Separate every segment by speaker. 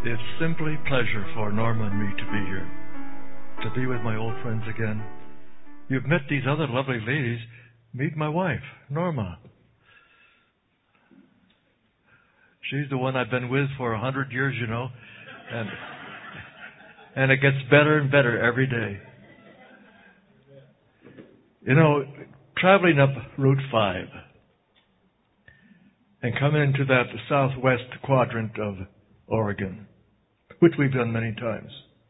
Speaker 1: It's simply pleasure for Norma and me to be here, to be with my old friends again. You've met these other lovely ladies. Meet my wife, Norma. She's the one I've been with for 100 years, you know, and it gets better and better every day. You know, traveling up Route 5 and coming into that southwest quadrant of Oregon, which we've done many times.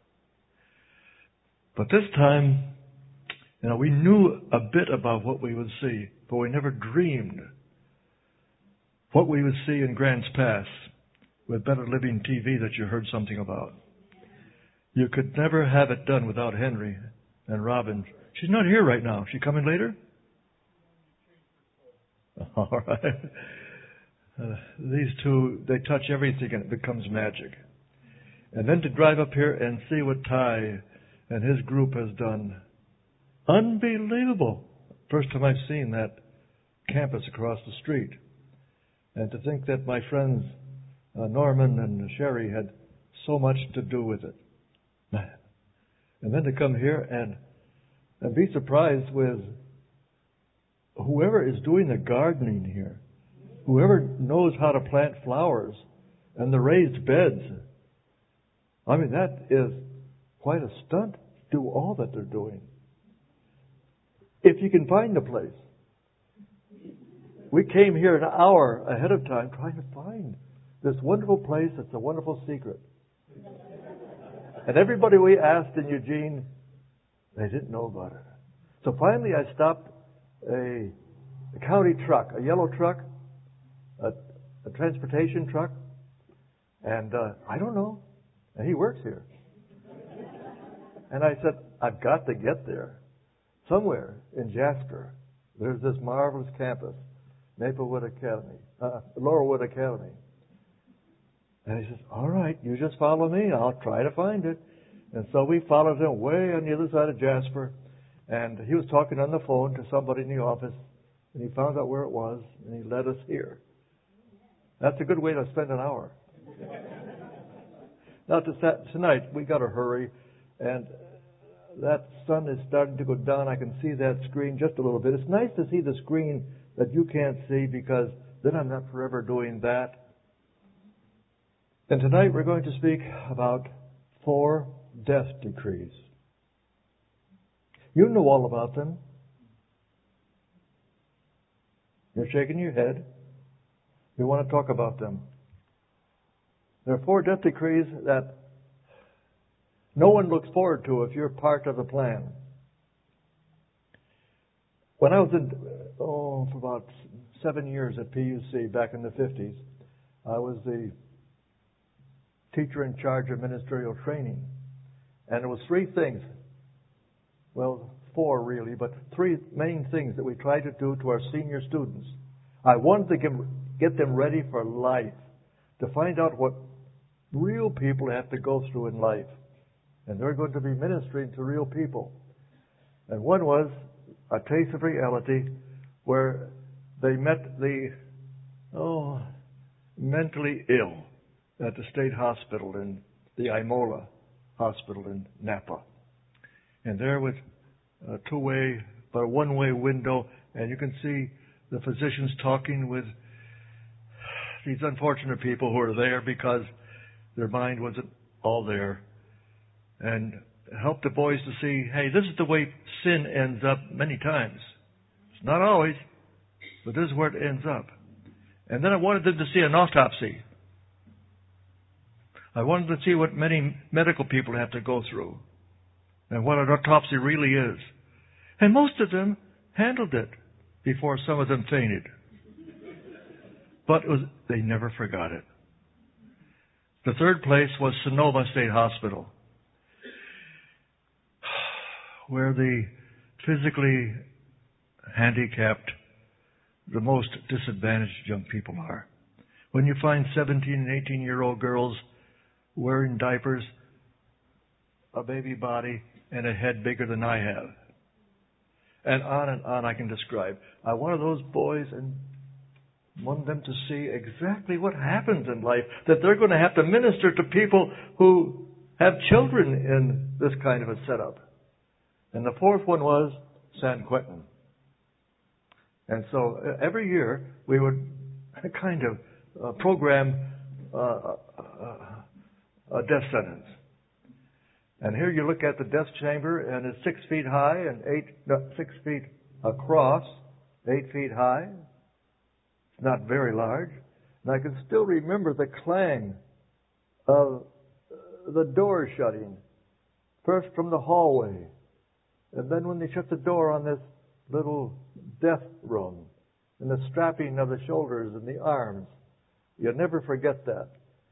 Speaker 1: But this time, you know, we knew a bit about what we would see, but we never dreamed what we would see in Grants Pass with Better Living TV that you heard something about. You could never have it done without Henry and Robin. She's not here right now. Is she coming later? All right. These two, they touch everything and it becomes magic. And then to drive up here and see what Ty and his group has done. Unbelievable. First time I've seen that campus across the street. And to think that my friends Norman and Sherry had so much to do with it. And then to come here and be surprised with whoever is doing the gardening here. Whoever knows how to plant flowers and the raised beds. I mean, that is quite a stunt to do all that they're doing. If you can find the place. We came here an hour ahead of time trying to find this wonderful place that's a wonderful secret. And everybody we asked in Eugene, they didn't know about it. So finally I stopped a county truck, a yellow truck, a transportation truck, and I don't know. And he works here. And I said, I've got to get there. Somewhere in Jasper, there's this marvelous campus, Maplewood Academy, Laurelwood Academy. And he says, all right, you just follow me. I'll try to find it. And so we followed him way on the other side of Jasper. And he was talking on the phone to somebody in the office. And he found out where it was. And he led us here. That's a good way to spend an hour. Now, tonight, we got to hurry. And that sun is starting to go down. I can see that screen just a little bit. It's nice to see the screen that you can't see because then I'm not forever doing that. And tonight we're going to speak about 4 death decrees. You know all about them. You're shaking your head. We want to talk about them. There are 4 death decrees that no one looks forward to if you're part of the plan. When I was for about 7 years at PUC back in the 50s, I was the teacher in charge of ministerial training. And it was 3 things. Well, 4 really, but 3 main things that we tried to do to our senior students. I wanted to get them ready for life, to find out what real people have to go through in life. And they're going to be ministering to real people. And one was a taste of reality where they met the mentally ill at the state hospital in the Imola Hospital in Napa. And there with a one-way window, and you can see the physicians talking with these unfortunate people who are there because their mind wasn't all there. And help the boys to see, hey, this is the way sin ends up many times. It's not always, but this is where it ends up. And then I wanted them to see an autopsy. I wanted to see what many medical people have to go through and what an autopsy really is. And most of them handled it before some of them fainted. But they never forgot it. The third place was Sonoma State Hospital, where the physically handicapped, the most disadvantaged young people are. When you find 17 and 18-year-old girls wearing diapers, a baby body, and a head bigger than I have. And on I can describe. I wanted those boys and want them to see exactly what happens in life, that they're going to have to minister to people who have children in this kind of a setup. And the fourth one was San Quentin. And so every year we would kind of program a death sentence. And here you look at the death chamber, and it's 6 feet high and 6 feet across, 8 feet high. It's not very large. And I can still remember the clang of the door shutting, first from the hallway, and then when they shut the door on this little death room, and the strapping of the shoulders and the arms. You'll never forget that.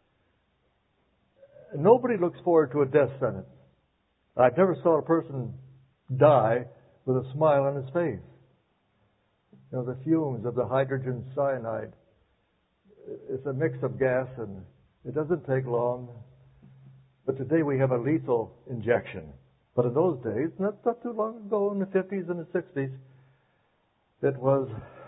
Speaker 1: Nobody looks forward to a death sentence. I've never saw a person die with a smile on his face. You know, the fumes of the hydrogen cyanide, it's a mix of gas and it doesn't take long. But today we have a lethal injection. But in those days, not too long ago, in the 50s and the 60s, it was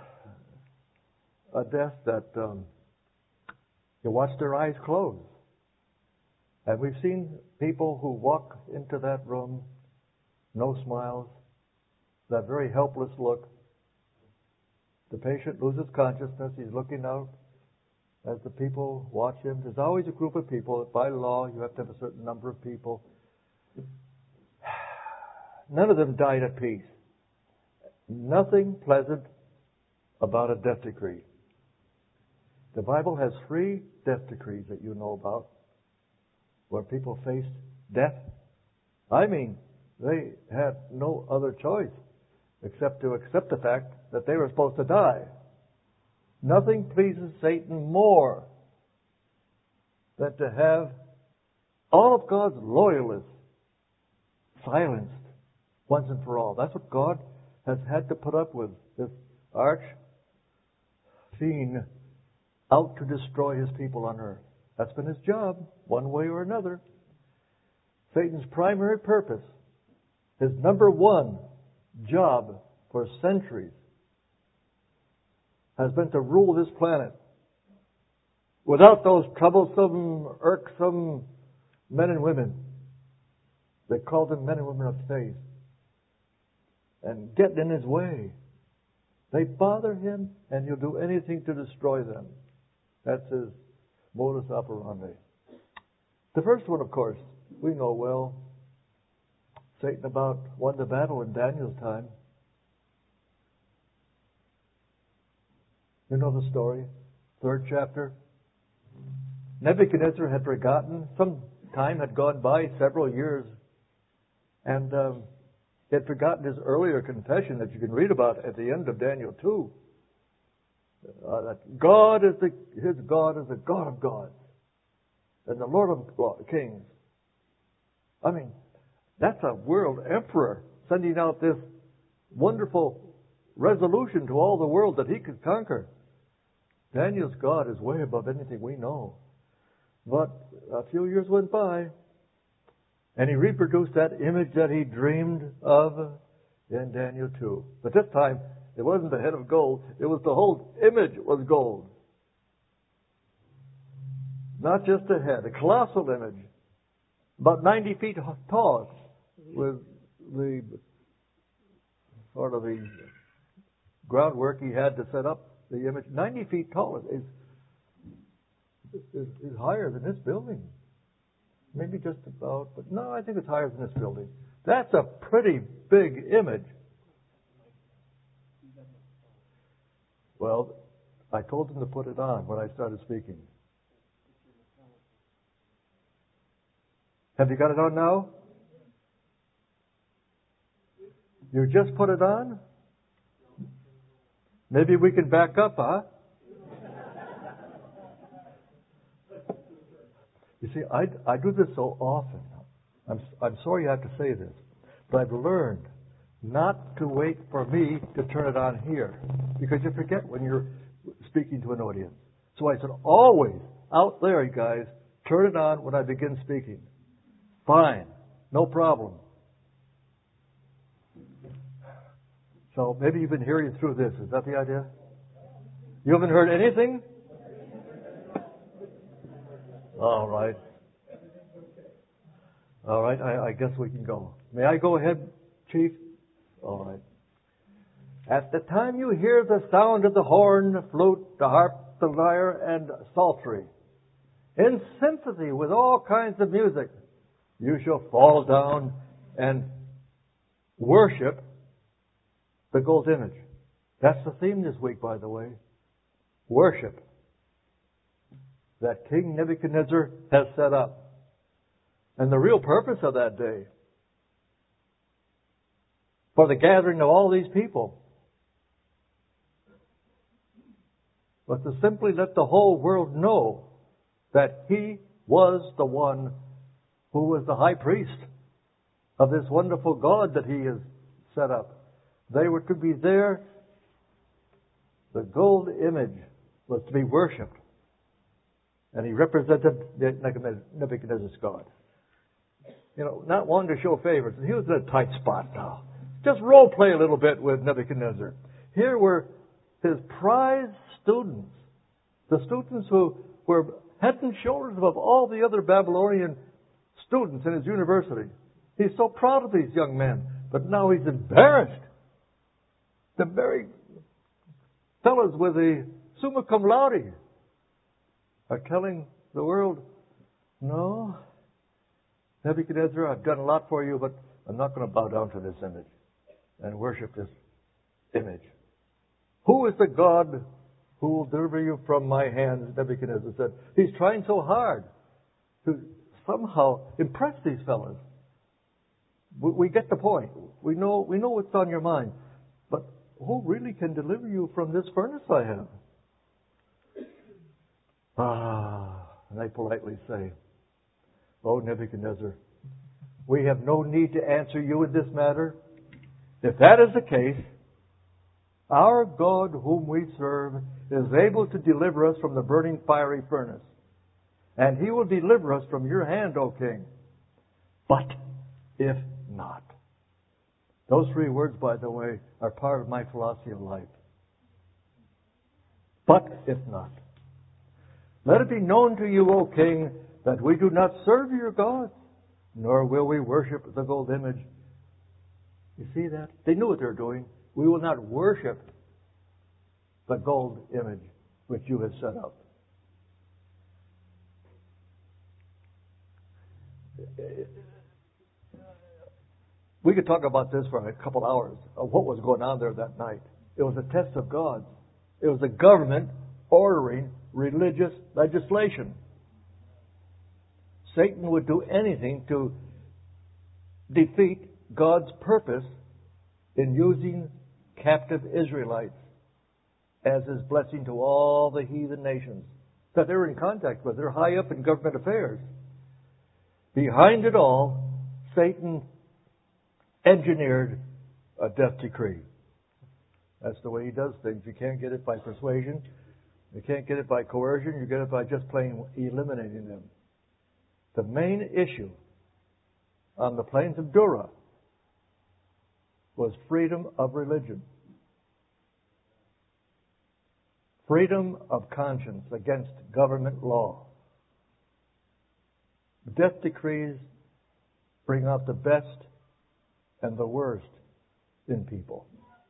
Speaker 1: a death that you watched their eyes close. And we've seen people who walk into that room, no smiles, that very helpless look. The patient loses consciousness. He's looking out as the people watch him. There's always a group of people. By law, you have to have a certain number of people. None of them died at peace. Nothing pleasant about a death decree. The Bible has 3 death decrees that you know about where people faced death. I mean, they had no other choice except to accept the fact that they were supposed to die. Nothing pleases Satan more than to have all of God's loyalists silenced once and for all. That's what God has had to put up with, this arch fiend out to destroy his people on earth. That's been his job, one way or another. Satan's primary purpose, his number one job for centuries, has been to rule this planet without those troublesome, irksome men and women. They call them men and women of faith. And get in his way. They bother him, and he'll do anything to destroy them. That's his modus operandi. The first one, of course, we know well. Satan about won the battle in Daniel's time. You know the story. 3rd chapter. Nebuchadnezzar had forgotten. Some time had gone by, several years. And he had forgotten his earlier confession that you can read about at the end of Daniel 2. That his God is the God of gods and the Lord of kings. I mean, that's a world emperor sending out this wonderful resolution to all the world that he could conquer. Daniel's God is way above anything we know. But a few years went by, and he reproduced that image that he dreamed of in Daniel 2. But this time, it wasn't the head of gold. It was the whole image was gold. Not just the head. A colossal image. About 90 feet tall. With the sort of the groundwork he had to set up the image. 90 feet tall is higher than this building. Maybe just about, but no, I think it's higher than this building. That's a pretty big image. Well, I told them to put it on when I started speaking. Have you got it on now? You just put it on? Maybe we can back up, huh? You see, I do this so often. I'm sorry I have to say this, but I've learned not to wait for me to turn it on here, because you forget when you're speaking to an audience. So I said, always out there, you guys, turn it on when I begin speaking. Fine, no problem. So maybe you've been hearing through this. Is that the idea? You haven't heard anything? All right. All right, I guess we can go. May I go ahead, Chief? All right. At the time you hear the sound of the horn, the flute, the harp, the lyre, and psaltery, in sympathy with all kinds of music, you shall fall down and worship the gold image. That's the theme this week, by the way. Worship that King Nebuchadnezzar has set up. And the real purpose of that day, for the gathering of all these people, was to simply let the whole world know that He was the one who was the high priest of this wonderful God that He has set up. They were to be there. The gold image was to be worshipped. And He represented Nebuchadnezzar's God. You know, not wanting to show favors. He was in a tight spot now. Just role play a little bit with Nebuchadnezzar. Here were his prize students. The students who were head and shoulders above all the other Babylonian students in his university. He's so proud of these young men. But now he's embarrassed. The very fellows with the summa cum laude are telling the world, no, Nebuchadnezzar, I've done a lot for you, but I'm not going to bow down to this image and worship this image. Who is the God who will deliver you from my hands? Nebuchadnezzar said. He's trying so hard to somehow impress these fellows. We get the point. We know what's on your mind. But who really can deliver you from this furnace I have? And they politely say, "Oh, Nebuchadnezzar, we have no need to answer you in this matter. If that is the case, our God whom we serve is able to deliver us from the burning fiery furnace. And He will deliver us from your hand, O king. But if not." Those three words, by the way, are part of my philosophy of life. But if not. Let it be known to you, O king, that we do not serve your gods, nor will we worship the gold image. You see that? They knew what they were doing. We will not worship the gold image which you have set up. We could talk about this for a couple hours of what was going on there that night. It was a test of God. It was the government ordering religious legislation. Satan would do anything to defeat God's purpose in using captive Israelites as His blessing to all the heathen nations that they're in contact with. They're high up in government affairs. Behind it all, Satan engineered a death decree. That's the way he does things. You can't get it by persuasion. You can't get it by coercion. You get it by just plain eliminating them. The main issue on the plains of Dura was freedom of religion. Freedom of conscience against government law. Death decrees bring out the best and the worst in people.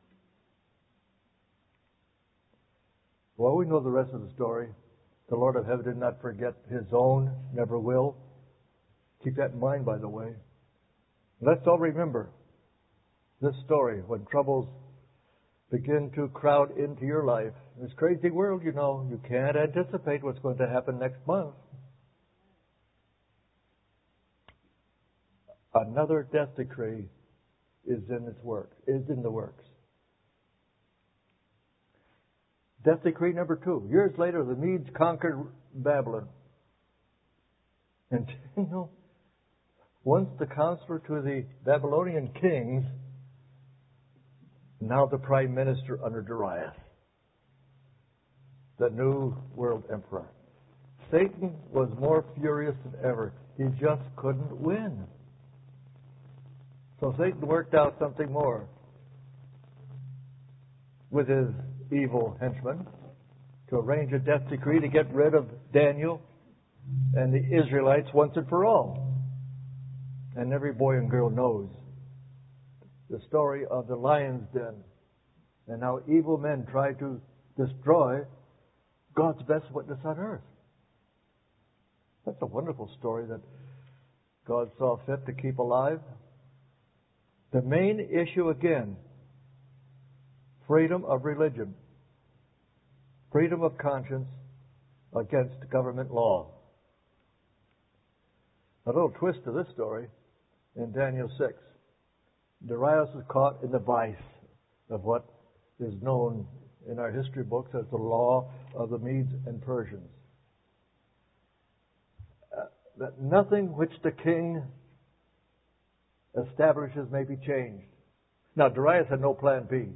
Speaker 1: Well, we know the rest of the story. The Lord of heaven did not forget His own, never will. Keep that in mind, by the way. Let's all remember this story when troubles begin to crowd into your life. In this crazy world, you know, you can't anticipate what's going to happen next month. Another death decree is in the works. Death decree number 2. Years later, the Medes conquered Babylon. And, you know, once the counselor to the Babylonian kings, now the prime minister under Darius, the new world emperor. Satan was more furious than ever. He just couldn't win. So Satan worked out something more with his evil henchmen. to arrange a death decree to get rid of Daniel and the Israelites once and for all. And every boy and girl knows the story of the lion's den and how evil men tried to destroy God's best witness on earth. That's a wonderful story that God saw fit to keep alive. The main issue again, freedom of religion, freedom of conscience against government law. A little twist to this story in Daniel 6. Darius was caught in the vice of what is known in our history books as the law of the Medes and Persians. That nothing which the king establishes may be changed. Now, Darius had no plan B.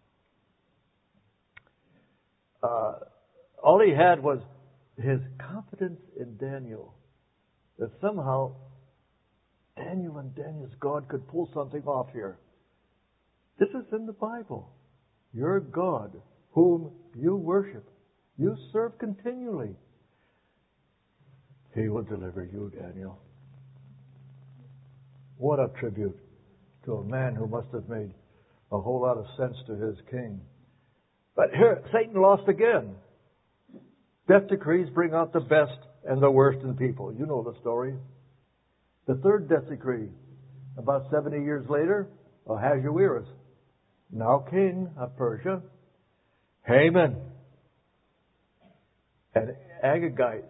Speaker 1: All he had was his confidence in Daniel, that somehow Daniel and Daniel's God could pull something off here. This is in the Bible. Your God, whom you worship, you serve continually. He will deliver you, Daniel. What a tribute to a man who must have made a whole lot of sense to his king. But here, Satan lost again. Death decrees bring out the best and the worst in people. You know the story. The third death decree, about 70 years later, Ahasuerus, now king of Persia, Haman, and Agagite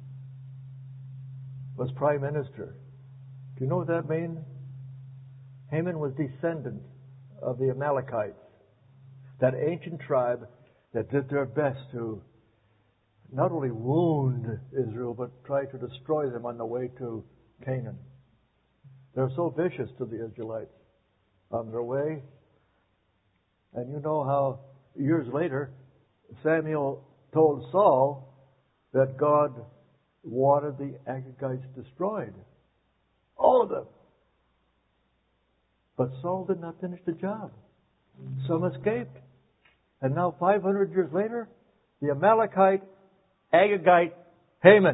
Speaker 1: was prime minister. Do you know what that means? Haman was descendant of the Amalekites, that ancient tribe that did their best to not only wound Israel, but try to destroy them on the way to Canaan. They're so vicious to the Israelites on their way. And you know how years later, Samuel told Saul that God wanted the Agagites destroyed. All of them. But Saul did not finish the job. Some escaped. And now 500 years later, the Amalekite, Agagite, Haman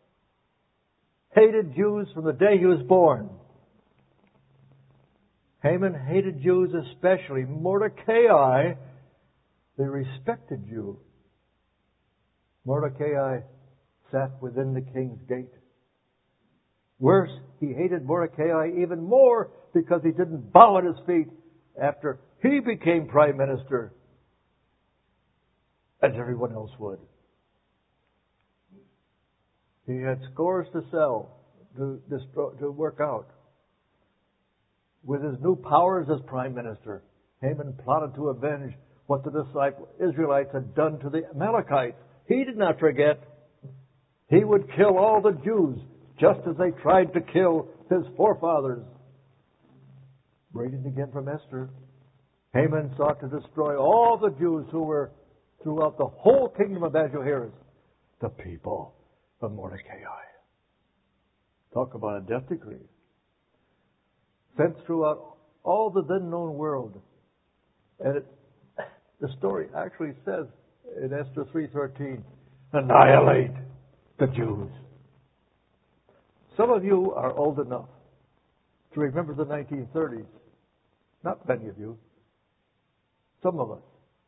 Speaker 1: hated Jews from the day he was born. Haman hated Jews especially. Mordecai, the respected Jew. Mordecai sat within the king's gate. Worse, he hated Mordecai even more because he didn't bow at his feet after he became prime minister, as everyone else would. He had scores to sell, to work out. With his new powers as prime minister, Haman plotted to avenge what the Israelites had done to the Amalekites. He did not forget. He would kill all the Jews, just as they tried to kill his forefathers. Reading again from Esther, Haman sought to destroy all the Jews who were throughout the whole kingdom of Ahasuerus, the people of Mordecai. Talk about a death decree. Sent throughout all the then known world. And the story actually says in Esther 3:13, annihilate the Jews. Some of you are old enough to remember the 1930s. Not many of you. Some of us.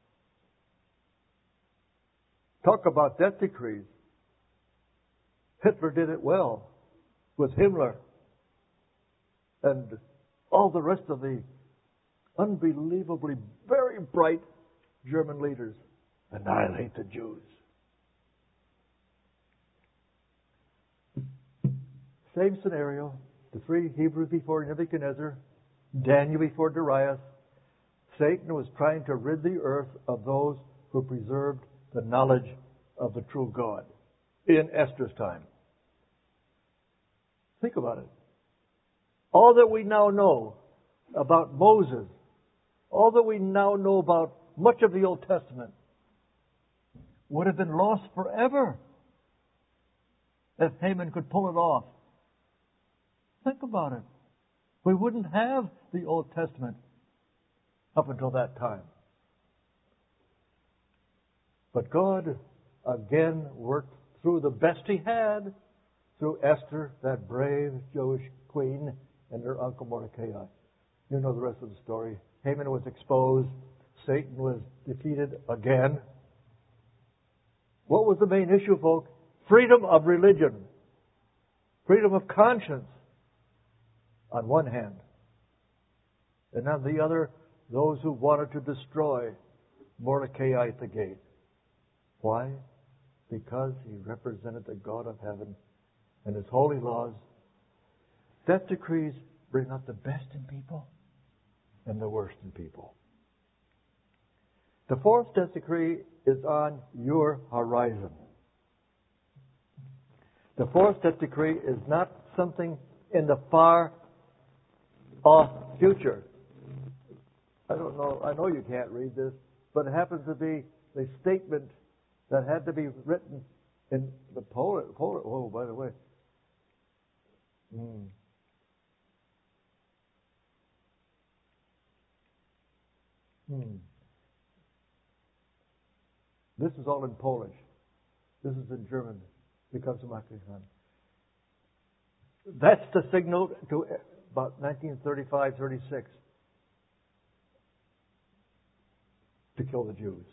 Speaker 1: Talk about death decrees. Hitler did it well with Himmler and all the rest of the unbelievably very bright German leaders. Annihilate the Jews. Same scenario. The three Hebrews before Nebuchadnezzar, Daniel before Darius. Satan was trying to rid the earth of those who preserved the knowledge of the true God in Esther's time. Think about it. All that we now know about Moses, all that we now know about much of the Old Testament, would have been lost forever if Haman could pull it off. Think about it. We wouldn't have the Old Testament up until that time. But God again worked through the best he had, through Esther, that brave Jewish queen, and her uncle Mordecai. You know the rest of the story. Haman was exposed. Satan was defeated again. What was the main issue, folks? Freedom of religion. Freedom of conscience on one hand. And on the other, those who wanted to destroy Mordecai at the gate. Why? Because he represented the God of heaven and His holy laws. Death decrees bring out the best in people and the worst in people. The fourth death decree is on your horizon. The fourth death decree is not something in the far off future. I don't know, I know you can't read this, but it happens to be the statement that had to be written in the Polish. Oh, by the way. This is all in Polish. This is in German. Becomes a microphone. That's the signal to about 1935-36 to kill the Jews.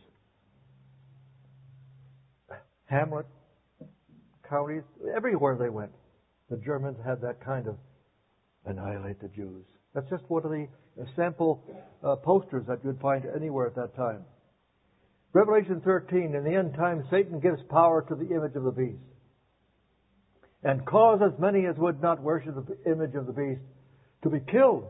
Speaker 1: Hamlet, counties, everywhere they went, the Germans had that kind of annihilate the Jews. That's just one of the sample posters that you'd find anywhere at that time. Revelation 13, in the end time, Satan gives power to the image of the beast and cause as many as would not worship the image of the beast to be killed.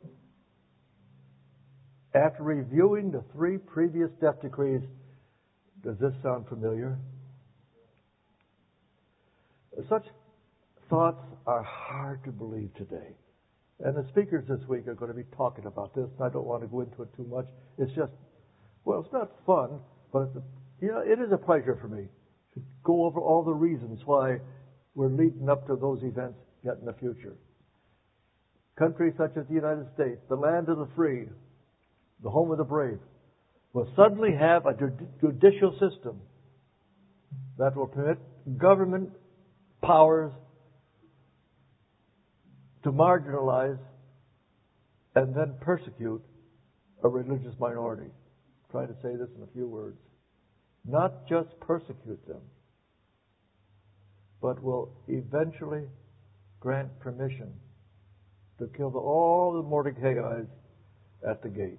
Speaker 1: After reviewing the 3 previous death decrees, does this sound familiar? Such thoughts are hard to believe today. And the speakers this week are going to be talking about this. I don't want to go into it too much. It's just, well, it's not fun, but it is a pleasure for me to go over all the reasons why we're leading up to those events yet in the future. Countries such as the United States, the land of the free, the home of the brave, will suddenly have a judicial system that will permit government powers to marginalize and then persecute a religious minority. I'm trying to say this in a few words. Not just persecute them, but will eventually grant permission to kill all the Mordecai's at the gate.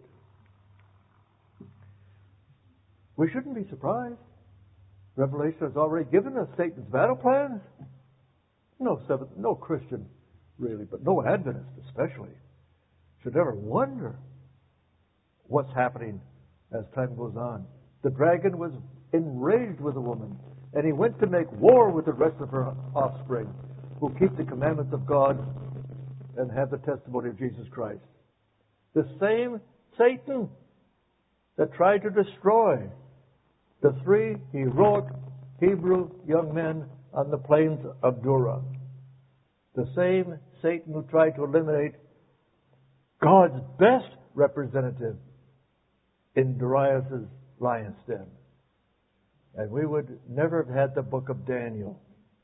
Speaker 1: We shouldn't be surprised. Revelation has already given us Satan's battle plans. No Christian, really, but no Adventist especially, should ever wonder what's happening as time goes on. The dragon was enraged with the woman, and he went to make war with the rest of her offspring, who keep the commandments of God and have the testimony of Jesus Christ. The same Satan that tried to destroy the 3 heroic Hebrew young men on the plains of Dura. The same Satan who tried to eliminate God's best representative in Darius' lion's den. And we would never have had the book of Daniel,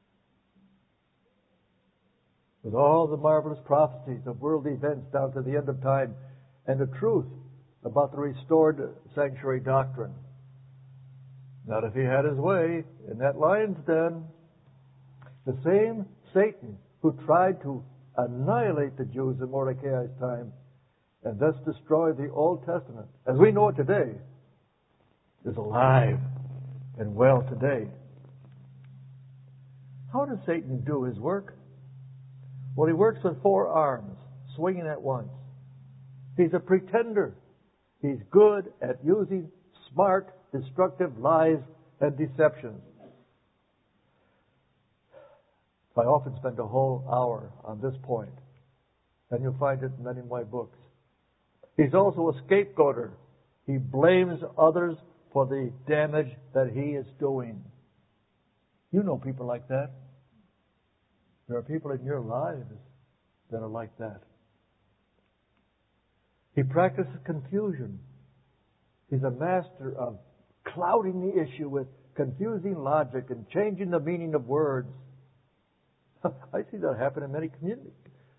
Speaker 1: with all the marvelous prophecies of world events down to the end of time, and the truth about the restored sanctuary doctrine. Not if he had his way in that lion's den. The same Satan who tried to annihilate the Jews in Mordecai's time and thus destroy the Old Testament, as we know it today, is alive and well today. How does Satan do his work? Well, he works with 4 arms, swinging at once. He's a pretender. He's good at using smart, destructive lies and deceptions. I often spend a whole hour on this point, and you'll find it in many of my books. He's also a scapegoater. He blames others for the damage that he is doing. You know people like that. There are people in your lives that are like that. He practices confusion. He's a master of clouding the issue with confusing logic and changing the meaning of words. I see that happen in many communities.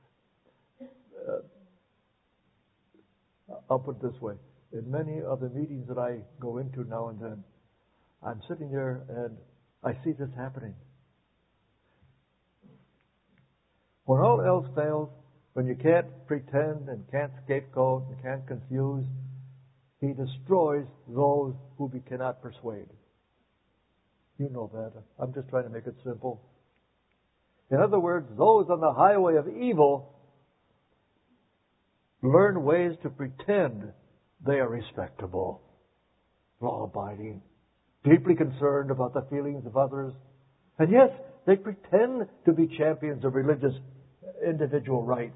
Speaker 1: I'll put it this way. In many of the meetings that I go into now and then, I'm sitting there and I see this happening. When all else fails, when you can't pretend and can't scapegoat and can't confuse, He destroys those whom He cannot persuade. You know that. I'm just trying to make it simple. In other words, those on the highway of evil learn ways to pretend they are respectable, law-abiding, deeply concerned about the feelings of others. And yes, they pretend to be champions of religious individual rights.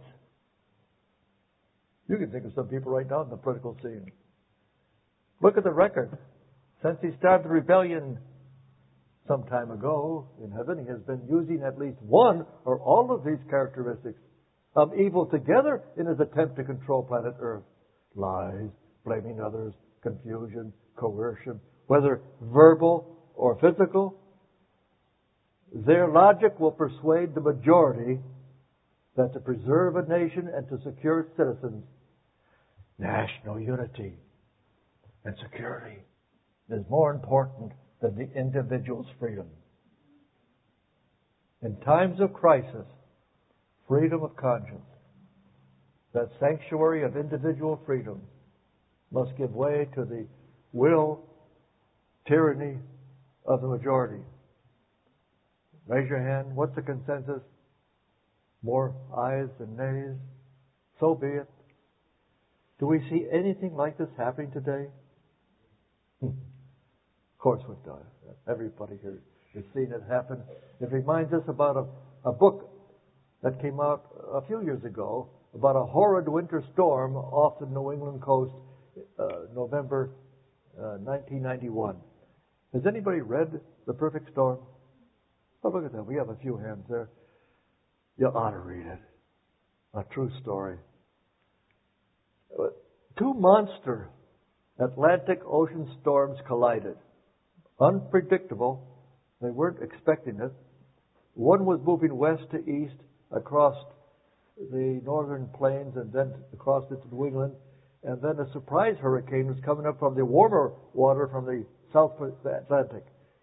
Speaker 1: You can think of some people right now in the political scene. Look at the record. Since he started the rebellion some time ago in heaven, he has been using at least one or all of these characteristics of evil together in his attempt to control planet Earth. Lies, blaming others, confusion, coercion, whether verbal or physical. Their logic will persuade the majority that to preserve a nation and to secure its citizens, national unity and security is more important than the individual's freedom. In times of crisis, freedom of conscience, that sanctuary of individual freedom, must give way to the will, tyranny of the majority. Raise your hand. What's the consensus? More ayes than nays? So be it. Do we see anything like this happening today? Of course we've done it. Everybody here has seen it happen. It reminds us about a book that came out a few years ago about a horrid winter storm off the New England coast, November 1991. Has anybody read The Perfect Storm? Oh, look at that. We have a few hands there. You ought to read it. A true story. Two monster Atlantic Ocean storms collided. Unpredictable. They weren't expecting it. One was moving west to east across the northern plains and then across into New England. And then a surprise hurricane was coming up from the warmer water from the South Atlantic.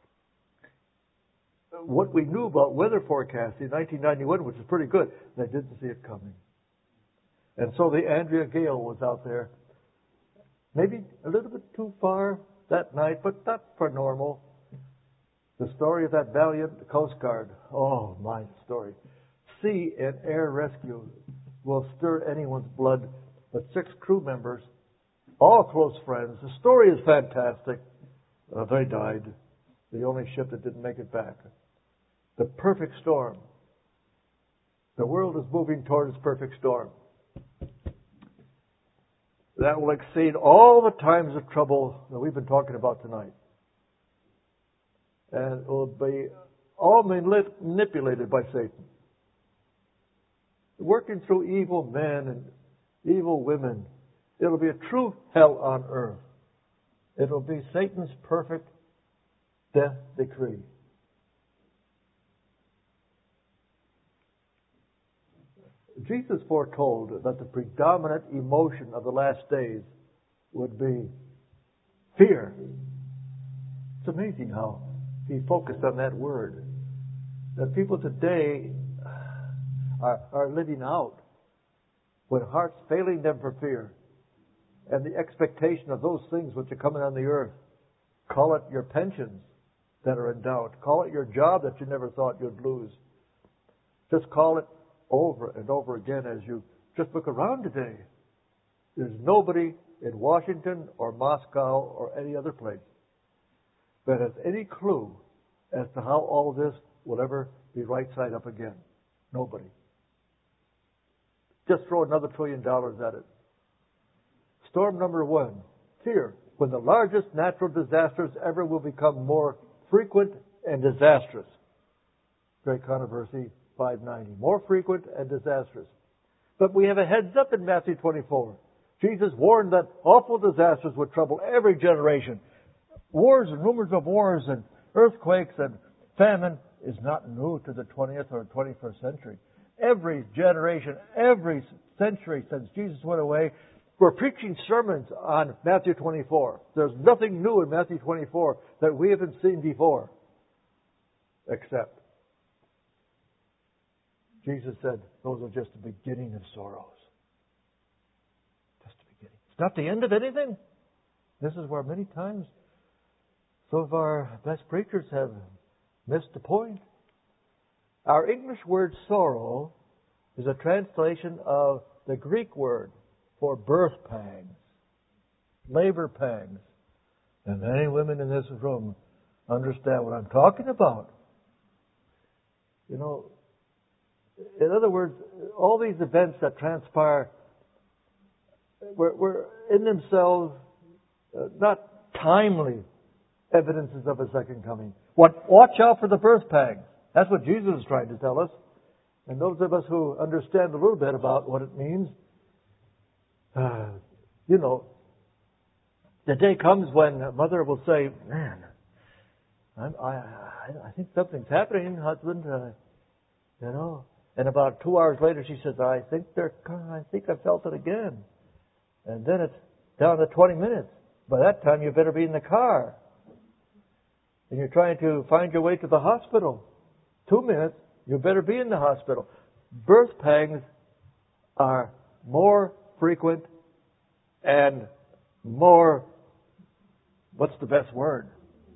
Speaker 1: What we knew about weather forecasting in 1991, which is pretty good, they didn't see it coming. And so the Andrea Gale was out there, maybe a little bit too far that night, but not for normal. The story of that valiant Coast Guard, oh, my story. Sea and air rescue will stir anyone's blood, but 6 crew members, all close friends. The story is fantastic. They died. The only ship that didn't make it back. The perfect storm. The world is moving toward its perfect storm. That will exceed all the times of trouble that we've been talking about tonight. And it will be all manipulated by Satan. Working through evil men and evil women. It'll be a true hell on earth. It'll be Satan's perfect death decree. Jesus foretold that the predominant emotion of the last days would be fear. It's amazing how he focused on that word. That people today are living out with hearts failing them for fear and the expectation of those things which are coming on the earth. Call it your pensions that are in doubt. Call it your job that you never thought you'd lose. Just call it over and over again as you just look around today. There's nobody in Washington or Moscow or any other place that has any clue as to how all of this will ever be right side up again. Nobody. Just throw another $1 trillion at it. Storm number 1, fear. When the largest natural disasters ever will become more frequent and disastrous. Great Controversy 590. More frequent and disastrous. But we have a heads up in Matthew 24. Jesus warned that awful disasters would trouble every generation. Wars and rumors of wars and Earthquakes and famine is not new to the 20th or 21st century. Every generation, every century since Jesus went away, we're preaching sermons on Matthew 24. There's nothing new in Matthew 24 that we haven't seen before. Except Jesus said, those are just the beginning of sorrows. Just the beginning. It's not the end of anything. This is where many times some of our best preachers have missed the point. Our English word sorrow is a translation of the Greek word for birth pangs, labor pangs. And many women in this room understand what I'm talking about. You know, in other words, all these events that transpire were in themselves not timely evidences of a second coming. Watch out for the birth pangs. That's what Jesus is trying to tell us. And those of us who understand a little bit about what it means, you know, the day comes when a mother will say, man, I think something's happening, husband, you know. And about 2 hours later she says, I think I felt it again. And then it's down to 20 minutes. By that time you better be in the car. And you're trying to find your way to the hospital. 2 minutes, you better be in the hospital. Birth pangs are more frequent and more, what's the best word?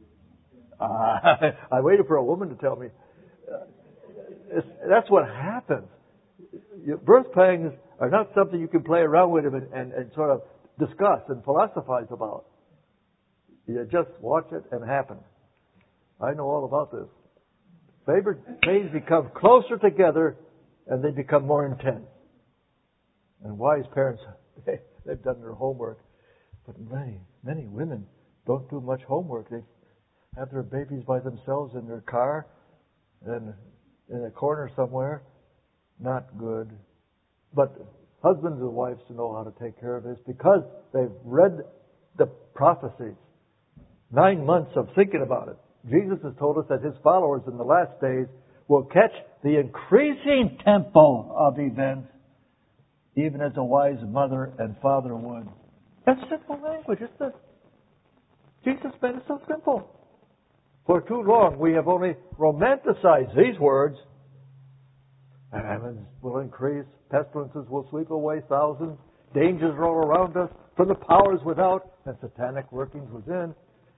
Speaker 1: I waited for a woman to tell me. That's what happens. Birth pangs are not something you can play around with and sort of discuss and philosophize about. You just watch it and happen. I know all about this. Things become closer together and they become more intense. And wise parents, they've done their homework. But many women don't do much homework. They have their babies by themselves in their car and in a corner somewhere. Not good. But husbands and wives to know how to take care of this because they've read the prophecies. 9 months of thinking about it. Jesus has told us that His followers in the last days will catch the increasing tempo of events, even as a wise mother and father would. That's simple language, isn't it? Jesus made it so simple. For too long, we have only romanticized these words. Famines will increase, pestilences will sweep away thousands, dangers are all around us from the powers without and satanic workings within.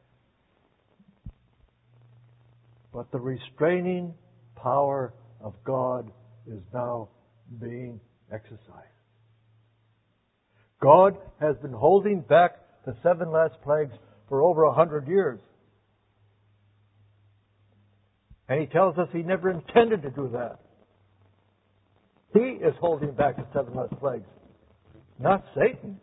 Speaker 1: But the restraining power of God is now being exercised. God has been holding back the 7 last plagues for over 100 years. And He tells us He never intended to do that. He is holding back the 7 last plagues, not Satan.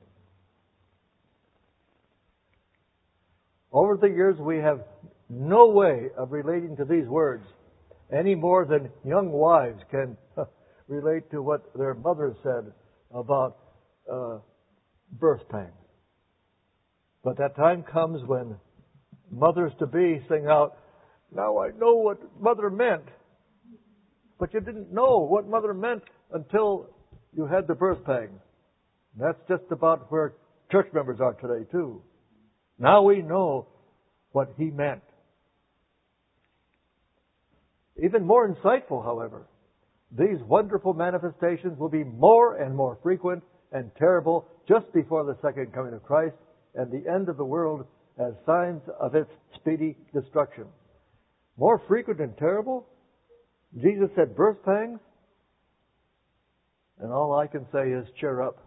Speaker 1: Over the years, we have no way of relating to these words any more than young wives can relate to what their mother said about birth pangs. But that time comes when mothers-to-be sing out, now I know what mother meant. But you didn't know what mother meant until you had the birth pangs. That's just about where church members are today, too. Now we know what He meant. Even more insightful, however, these wonderful manifestations will be more and more frequent and terrible just before the second coming of Christ and the end of the world as signs of its speedy destruction. More frequent and terrible? Jesus said birth pangs? And all I can say is cheer up.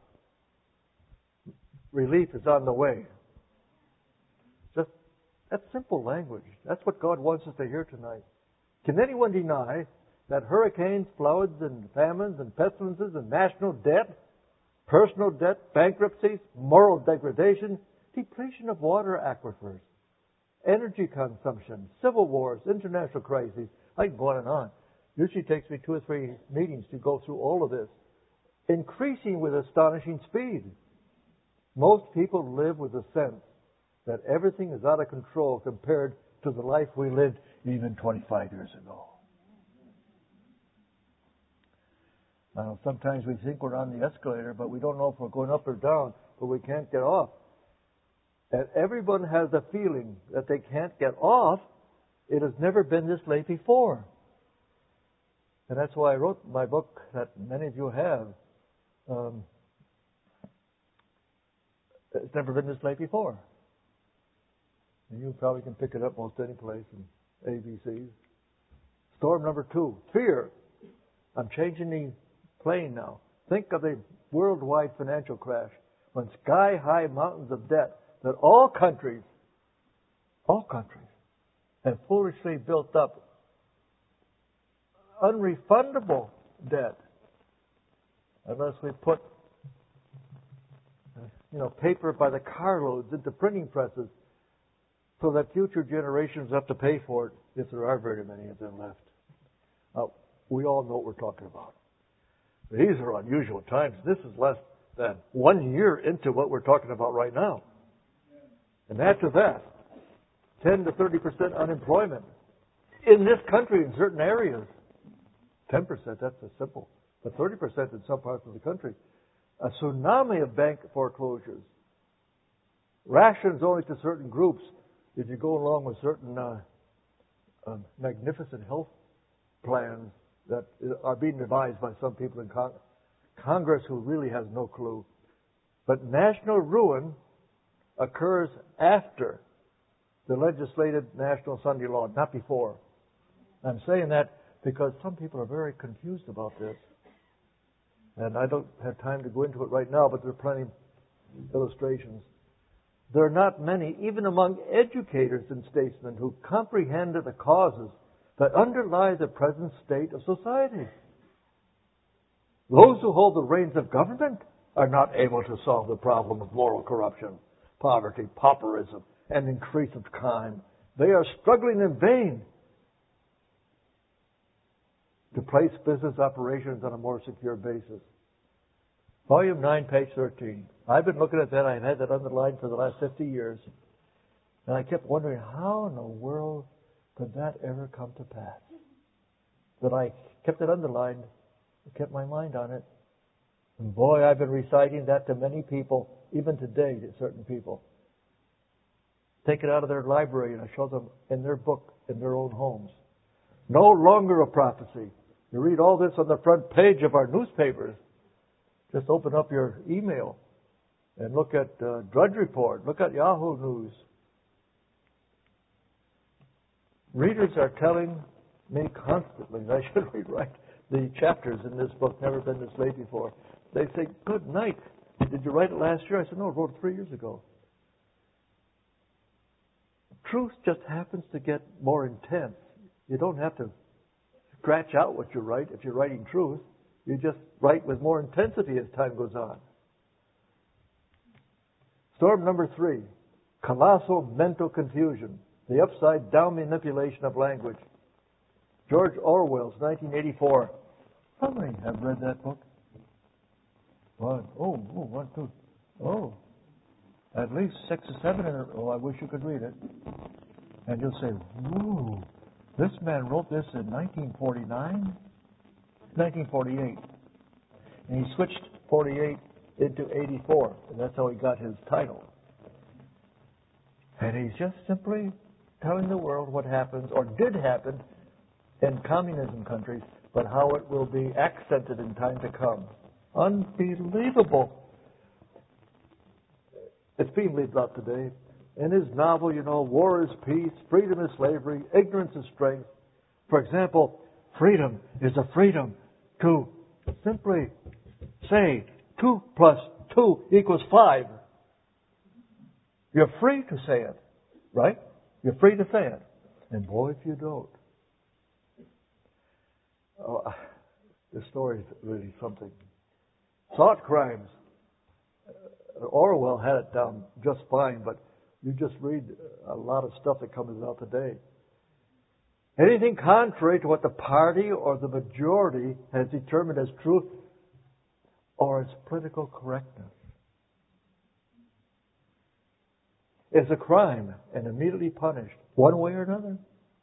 Speaker 1: Relief is on the way. Just that's simple language. That's what God wants us to hear tonight. Can anyone deny that hurricanes, floods, and famines, and pestilences, and national debt, personal debt, bankruptcies, moral degradation, depletion of water aquifers, energy consumption, civil wars, international crises, I can go on and on. Usually takes me 2 or 3 meetings to go through all of this. Increasing with astonishing speed. Most people live with a sense that everything is out of control compared to the life we lived even 25 years ago. Now, sometimes we think we're on the escalator, but we don't know if we're going up or down, but we can't get off. And everyone has a feeling that they can't get off. It has never been this late before. And that's why I wrote my book that many of you have. It's never been this late before. And you probably can pick it up most any place in ABCs. Storm number 2, fear. I'm changing the plane now. Think of the worldwide financial crash when sky-high mountains of debt that all countries have foolishly built up, unrefundable debt, unless we put paper by the carloads into printing presses so that future generations have to pay for it, if there are very many of them left. We all know what we're talking about. These are unusual times. This is less than 1 year into what we're talking about right now. And after that, 10 to 30% unemployment in this country in certain areas. 10%, that's a simple. But 30% in some parts of the country. A tsunami of bank foreclosures. Rations only to certain groups. If you go along with certain magnificent health plans that are being devised by some people in Congress who really has no clue. But national ruin occurs after the legislated National Sunday Law, not before. I'm saying that because some people are very confused about this. And I don't have time to go into it right now, but there are plenty of illustrations. There are not many, even among educators and statesmen, who comprehend the causes that underlie the present state of society. Those who hold the reins of government are not able to solve the problem of moral corruption, poverty, pauperism, and increase of crime. They are struggling in vain to place business operations on a more secure basis. Volume 9, page 13. I've been looking at that. I've had that underlined for the last 50 years. And I kept wondering, how in the world could that ever come to pass? But I kept it underlined. I kept my mind on it. And boy, I've been reciting that to many people, even today to certain people. Take it out of their library and I show them in their book, in their own homes. No longer a prophecy. You read all this on the front page of our newspapers. Just open up your email and look at Drudge Report. Look at Yahoo News. Readers are telling me constantly, and I should rewrite the chapters in this book, Never Been This Late Before. They say, good night. Did you write it last year? I said, no, I wrote it 3 years ago. Truth just happens to get more intense. You don't have to scratch out what you write if you're writing truth. You just write with more intensity as time goes on. Storm number 3, colossal mental confusion, the upside-down manipulation of language. George Orwell's 1984. How many have read that book? One, two. Oh, at least 6 or 7 in it. Oh, I wish you could read it. And you'll say, whoa, this man wrote this in 1949? 1948. And he switched 48 into 84. And that's how he got his title. And he's just simply telling the world what happens, or did happen, in communism countries, but how it will be accented in time to come. Unbelievable. It's being lived out today. In his novel, War is Peace, Freedom is Slavery, Ignorance is Strength. For example, freedom is a freedom to simply say 2 plus 2 equals 5. You're free to say it, right? You're free to say it. And boy, if you don't. Oh, this story is really something. Thought crimes. Orwell had it down just fine, but you just read a lot of stuff that comes out today. Anything contrary to what the party or the majority has determined as truth or as political correctness. is a crime and immediately punished, one way or another.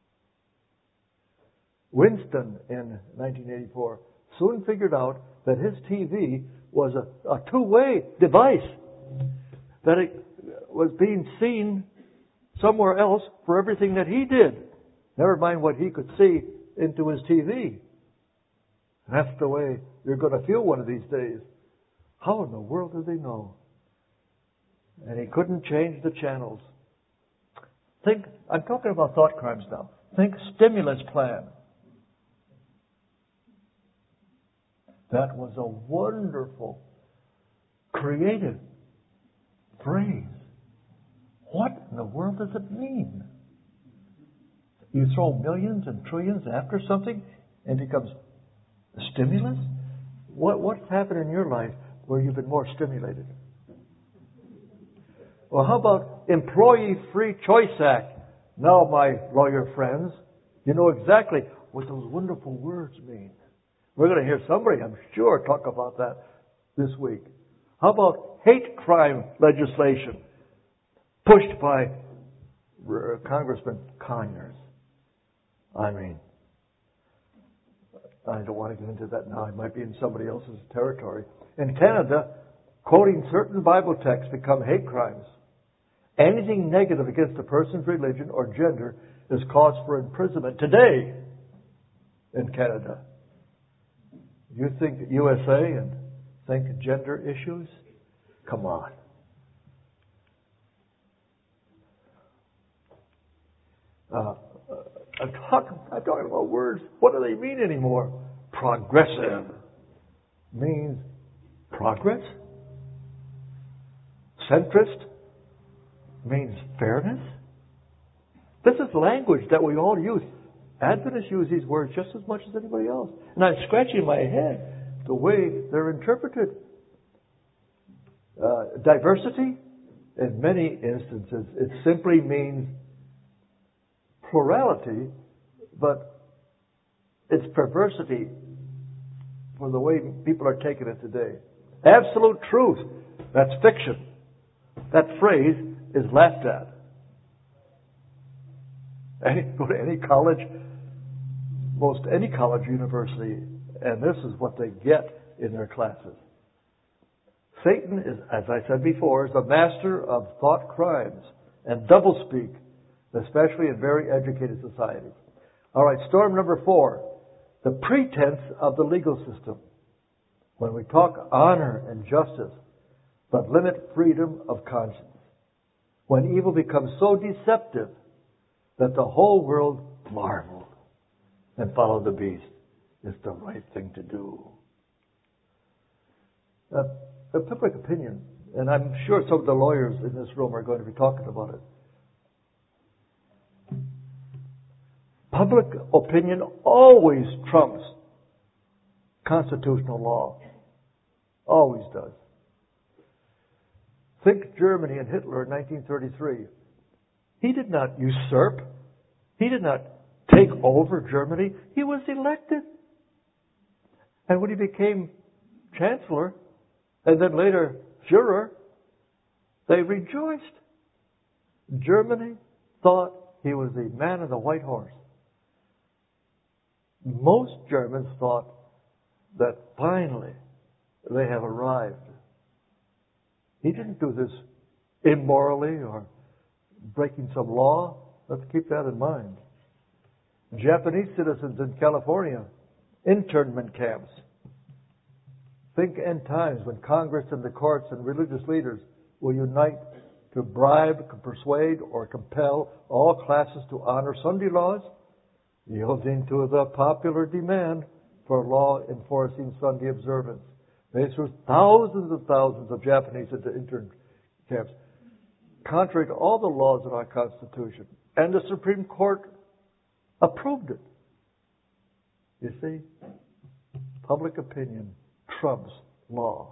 Speaker 1: Winston, in 1984, soon figured out that his TV was a two-way device, that it was being seen somewhere else for everything that he did. Never mind what he could see into his TV. That's the way you're going to feel one of these days. How in the world do they know? And he couldn't change the channels. I'm talking about thought crimes now. Think stimulus plan. That was a wonderful, creative phrase. What in the world does it mean? You throw millions and trillions after something and it becomes a stimulus? What's happened in your life where you've been more stimulated? Well, how about Employee Free Choice Act? Now, my lawyer friends, you know exactly what those wonderful words mean. We're going to hear somebody, I'm sure, talk about that this week. How about hate crime legislation pushed by Congressman Conyers? I mean, I don't want to get into that now. I might be in somebody else's territory. In Canada, quoting certain Bible texts become hate crimes. Anything negative against a person's religion or gender is cause for imprisonment today in Canada. You think USA and think gender issues? Come on. I'm talking about words. What do they mean anymore? Progressive means progress. Centrist means fairness. This is language that we all use. Adventists use these words just as much as anybody else. And I'm scratching my head the way they're interpreted. Diversity, in many instances, it simply means plurality, but it's perversity for the way people are taking it today. Absolute truth, that's fiction. That phrase is laughed at. Go to any college, most any college university, and this is what they get in their classes. Satan is, as I said before, is the master of thought crimes and doublespeak, especially in very educated societies. All right, storm number 4, the pretense of the legal system. When we talk honor and justice, but limit freedom of conscience. When evil becomes so deceptive that the whole world marveled and followed the beast, it's the right thing to do. The public opinion, and I'm sure some of the lawyers in this room are going to be talking about it. Public opinion always trumps constitutional law. Always does. Think Germany and Hitler in 1933. He did not usurp. He did not take over Germany. He was elected. And when he became chancellor, and then later Führer, they rejoiced. Germany thought he was the man on the white horse. Most Germans thought that finally they have arrived. He didn't do this immorally or breaking some law. Let's keep that in mind. Japanese citizens in California, internment camps. Think end times when Congress and the courts and religious leaders will unite to bribe, persuade, or compel all classes to honor Sunday laws, yielding to the popular demand for law enforcing Sunday observance. They threw thousands and thousands of Japanese into intern camps, contrary to all the laws of our Constitution. And the Supreme Court approved it. You see, public opinion trumps law.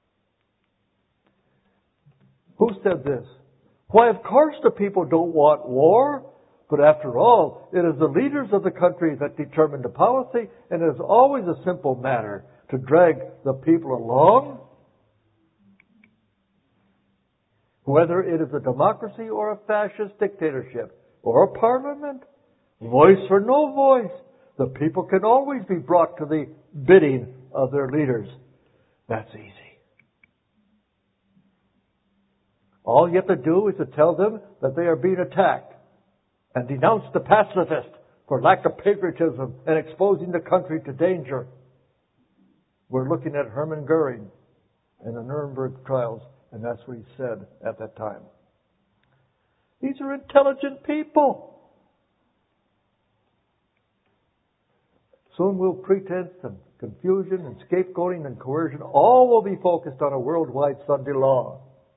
Speaker 1: Who said this? Why, of course the people don't want war. But after all, it is the leaders of the country that determine the policy, and it is always a simple matter to drag the people along. Whether it is a democracy or a fascist dictatorship or a parliament, voice or no voice, the people can always be brought to the bidding of their leaders. That's easy. All you have to do is to tell them that they are being attacked and denounce the pacifist for lack of patriotism and exposing the country to danger. We're looking at Hermann Goering in the Nuremberg trials, and that's what he said at that time. These are intelligent people. Soon will pretense and confusion and scapegoating and coercion all will be focused on a worldwide Sunday law.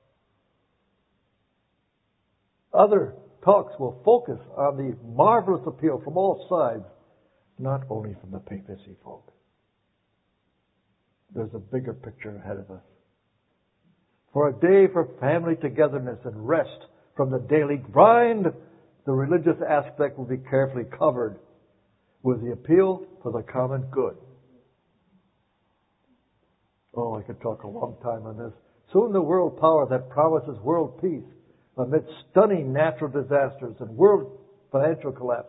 Speaker 1: Other talks will focus on the marvelous appeal from all sides, not only from the papacy folk. There's a bigger picture ahead of us. For a day for family togetherness and rest from the daily grind, the religious aspect will be carefully covered with the appeal for the common good. Oh, I could talk a long time on this. Soon the world power that promises world peace amidst stunning natural disasters and world financial collapse.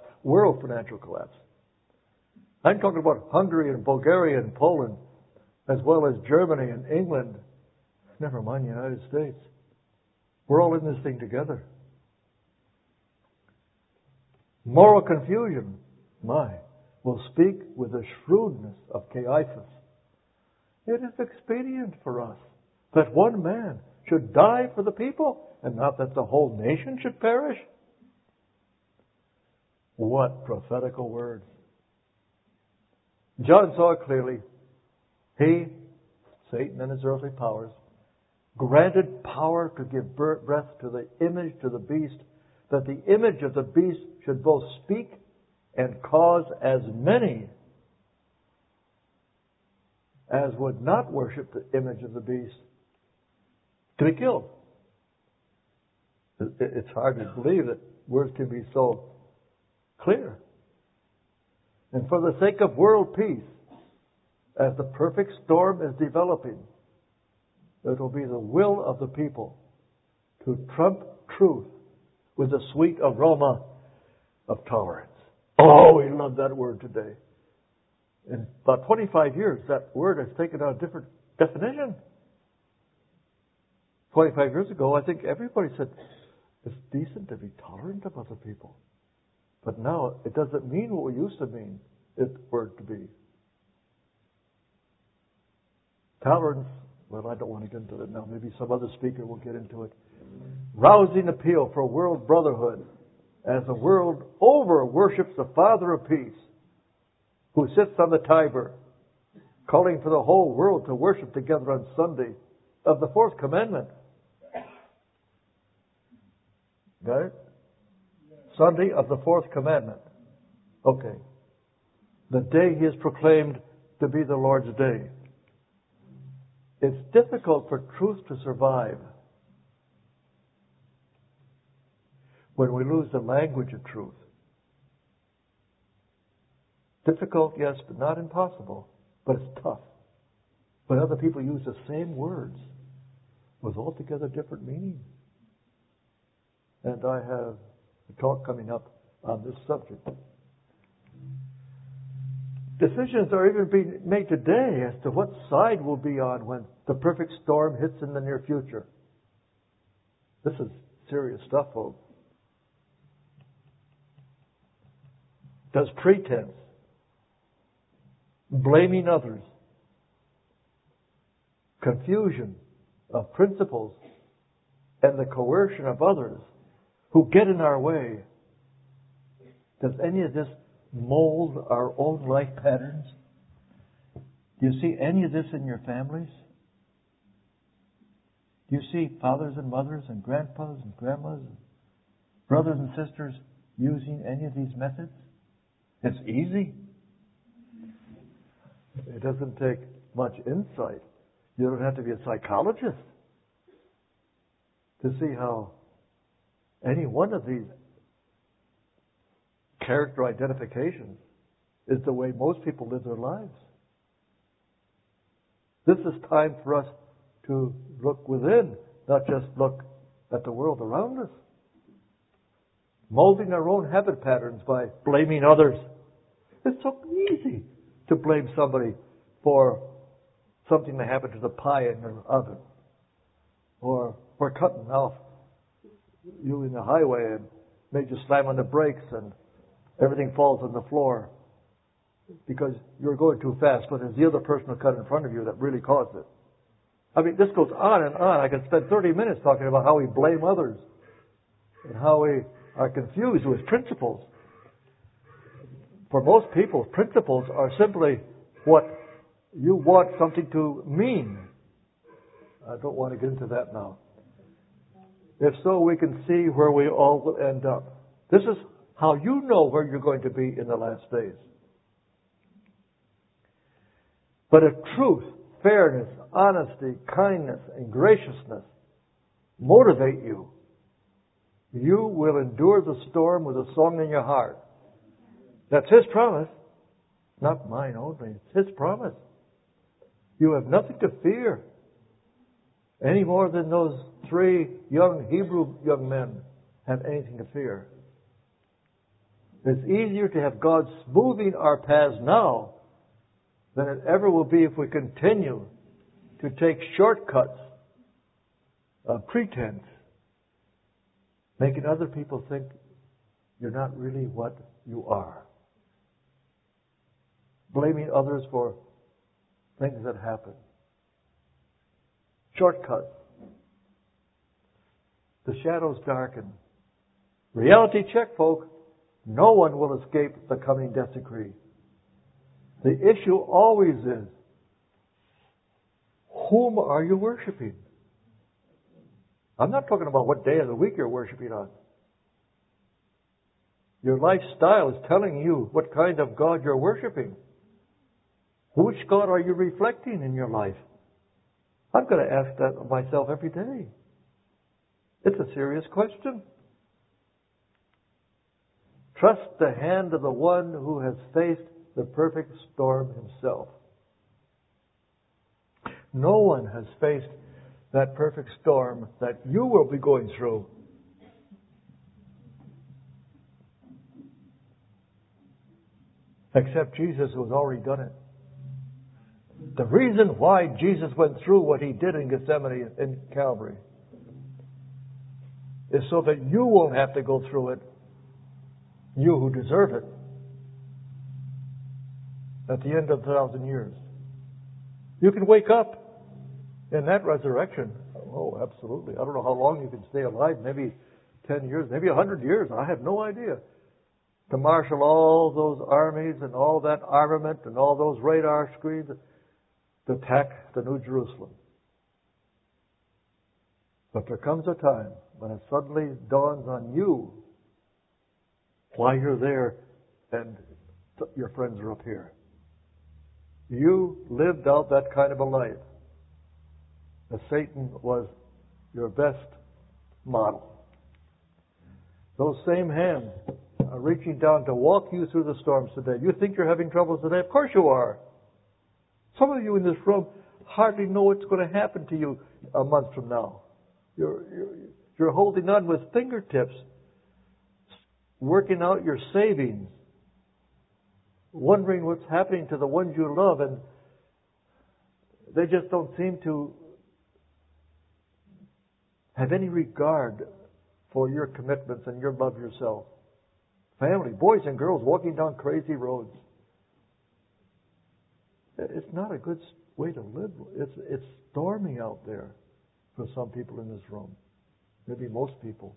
Speaker 1: I'm talking about Hungary and Bulgaria and Poland, as well as Germany and England. Never mind the United States. We're all in this thing together. Moral confusion, will speak with the shrewdness of Caiaphas. It is expedient for us that one man should die for the people, and not that the whole nation should perish. What prophetical words. John saw it clearly. He, Satan and his earthly powers, granted power to give breath to the image to the beast, that the image of the beast should both speak and cause as many as would not worship the image of the beast to be killed. It's hard to believe that words can be so clear. And for the sake of world peace, as the perfect storm is developing, it will be the will of the people to trump truth with the sweet aroma of tolerance. Oh, we love that word today. In about 25 years, that word has taken on a different definition. 25 years ago, I think everybody said, it's decent to be tolerant of other people. But now, it doesn't mean what we used to mean it word to be. Tolerance, well, I don't want to get into it now. Maybe some other speaker will get into it. Rousing appeal for world brotherhood as the world over worships the Father of peace, who sits on the Tiber, calling for the whole world to worship together on Sunday of the fourth commandment. Got it? Sunday of the fourth commandment. Okay. The day he is proclaimed to be the Lord's day. It's difficult for truth to survive when we lose the language of truth. Difficult, yes, but not impossible. But it's tough. But other people use the same words with altogether different meanings. And I have a talk coming up on this subject. Decisions are even being made today as to what side we'll be on when the perfect storm hits in the near future. This is serious stuff, folks. Does pretense, blaming others, confusion of principles, and the coercion of others who get in our way, does any of this mold our own life patterns? Do you see any of this in your families? Do you see fathers and mothers and grandfathers and grandmas and brothers and sisters using any of these methods? It's easy. It doesn't take much insight. You don't have to be a psychologist to see how any one of these character identifications is the way most people live their lives. This is time for us to look within, not just look at the world around us. Molding our own habit patterns by blaming others. It's so easy to blame somebody for something that happened to the pie in your oven. Or for cutting off you in the highway and made you slam on the brakes and everything falls on the floor because you're going too fast, but it's the other person who cut in front of you that really caused it. I mean, this goes on and on. I could spend 30 minutes talking about how we blame others and how we are confused with principles. For most people, principles are simply what you want something to mean. I don't want to get into that now. If so, we can see where we all will end up. This is how you know where you're going to be in the last days. But if truth, fairness, honesty, kindness, and graciousness motivate you, you will endure the storm with a song in your heart. That's His promise, not mine only. It's His promise. You have nothing to fear any more than those 3 young Hebrew young men have anything to fear. It's easier to have God smoothing our paths now than it ever will be if we continue to take shortcuts of pretense, making other people think you're not really what you are. Blaming others for things that happen. Shortcuts. The shadows darken. Reality check, folk. No one will escape the coming death decree. The issue always is, whom are you worshiping? I'm not talking about what day of the week you're worshiping on. Your lifestyle is telling you what kind of God you're worshiping. Which God are you reflecting in your life? I've got to ask that of myself every day. It's a serious question. Trust the hand of the one who has faced the perfect storm himself. No one has faced that perfect storm that you will be going through. Except Jesus, who has already done it. The reason why Jesus went through what He did in Gethsemane and Calvary is so that you won't have to go through it, you who deserve it, at the end of 1,000 years. You can wake up in that resurrection. Oh, absolutely. I don't know how long you can stay alive. Maybe 10 years, maybe 100 years. I have no idea. To marshal all those armies and all that armament and all those radar screens to attack the New Jerusalem. But there comes a time when it suddenly dawns on you why you're there and your friends are up here. You lived out that kind of a life. As Satan was your best model. Those same hands are reaching down to walk you through the storms today. You think you're having troubles today? Of course you are. Some of you in this room hardly know what's going to happen to you a month from now. You're holding on with fingertips, working out your savings, wondering what's happening to the ones you love, and they just don't seem to have any regard for your commitments and your love yourself. Family, boys and girls walking down crazy roads. It's not a good way to live. It's stormy out there for some people in this room. Maybe most people.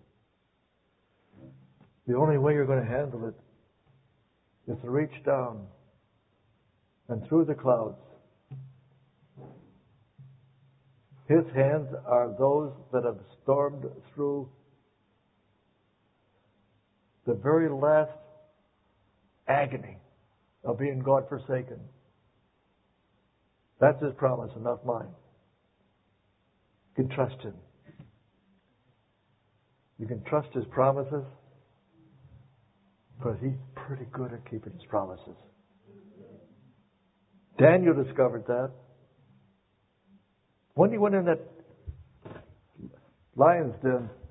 Speaker 1: The only way you're going to handle it is to reach down and through the clouds. His hands are those that have stormed through the very last agony of being God forsaken. That's His promise and not mine. You can trust Him. You can trust His promises, but He's pretty good at keeping His promises. Daniel discovered that. When he went in that lion's den,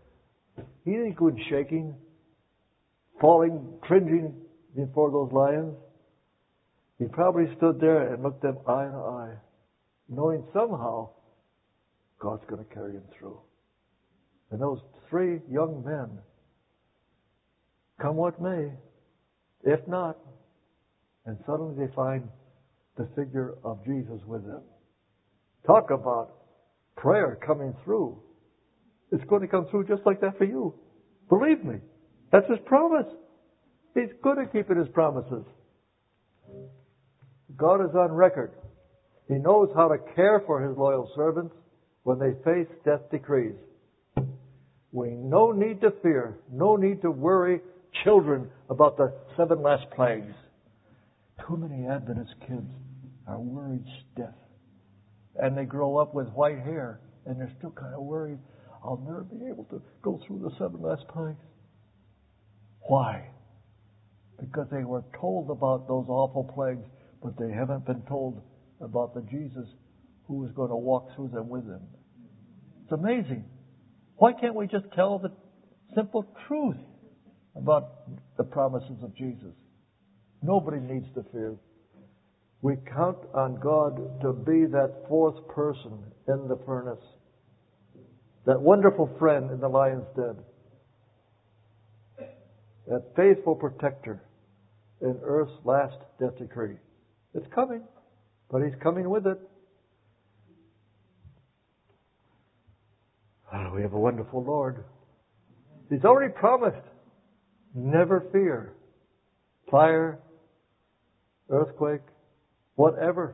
Speaker 1: he didn't go in shaking, falling, cringing before those lions. He probably stood there and looked them eye to eye, knowing somehow God's going to carry him through. And those 3 young men, come what may, if not, and suddenly they find the figure of Jesus with them. Talk about prayer coming through. It's going to come through just like that for you. Believe me. That's His promise. He's good at keeping His promises. God is on record. He knows how to care for His loyal servants when they face death decrees. We no need to fear, no need to worry children about the 7 last plagues. Too many Adventist kids are worried stiff. And they grow up with white hair, and they're still kind of worried, I'll never be able to go through the 7 last plagues. Why? Because they were told about those awful plagues, but they haven't been told about the Jesus who was going to walk through them with them. It's amazing. Why can't we just tell the simple truth about the promises of Jesus? Nobody needs to fear. We count on God to be that 4th person in the furnace. That wonderful friend in the lion's den. That faithful protector in earth's last death decree. It's coming, but He's coming with it. Oh, we have a wonderful Lord. He's already promised, never fear. Fire, earthquake, whatever.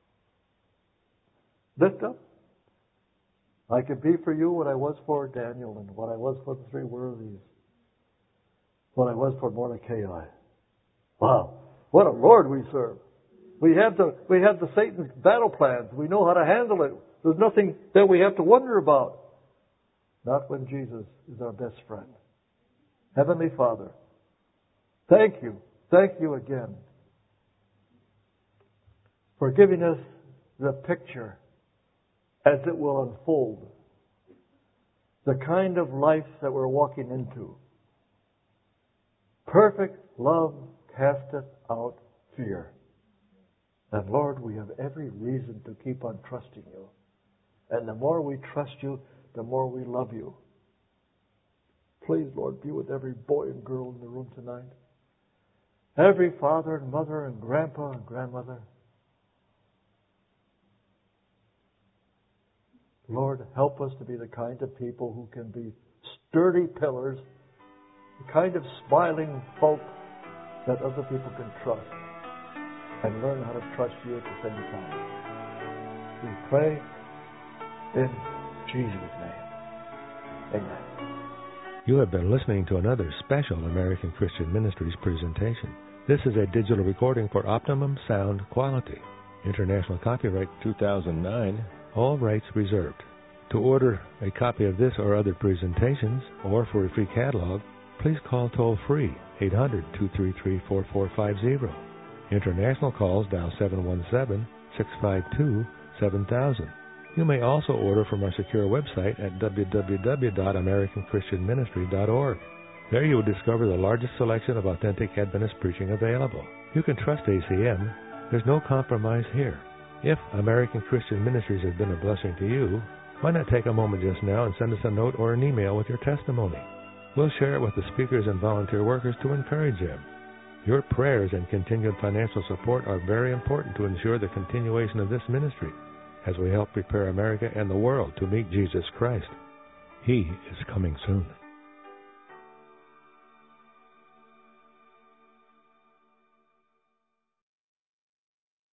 Speaker 1: Lift up. I can be for you what I was for Daniel and what I was for the 3 worthies. What I was for Mordecai. Wow. What a Lord we serve. We have the Satan's battle plans. We know how to handle it. There's nothing that we have to wonder about. Not when Jesus is our best friend. Heavenly Father, thank you. Thank you again for giving us the picture as it will unfold. The kind of life that we're walking into. Perfect love casteth out fear. And Lord, we have every reason to keep on trusting you. And the more we trust you, the more we love you. Please, Lord, be with every boy and girl in the room tonight. Every father and mother and grandpa and grandmother. Lord, help us to be the kind of people who can be sturdy pillars, the kind of smiling folk that other people can trust, and learn how to trust you at the same time. We pray in Jesus' name. Amen.
Speaker 2: You have been listening to another special American Christian Ministries presentation. This is a digital recording for optimum sound quality. International copyright 2009. All rights reserved. To order a copy of this or other presentations, or for a free catalog, please call toll-free 800-233-4450. International calls dial 717-652-7000. You may also order from our secure website at www.americanchristianministry.org. There you will discover the largest selection of authentic Adventist preaching available. You can trust ACM. There's no compromise here. If American Christian Ministries has been a blessing to you, why not take a moment just now and send us a note or an email with your testimony? We'll share it with the speakers and volunteer workers to encourage them. Your prayers and continued financial support are very important to ensure the continuation of this ministry as we help prepare America and the world to meet Jesus Christ. He is coming soon.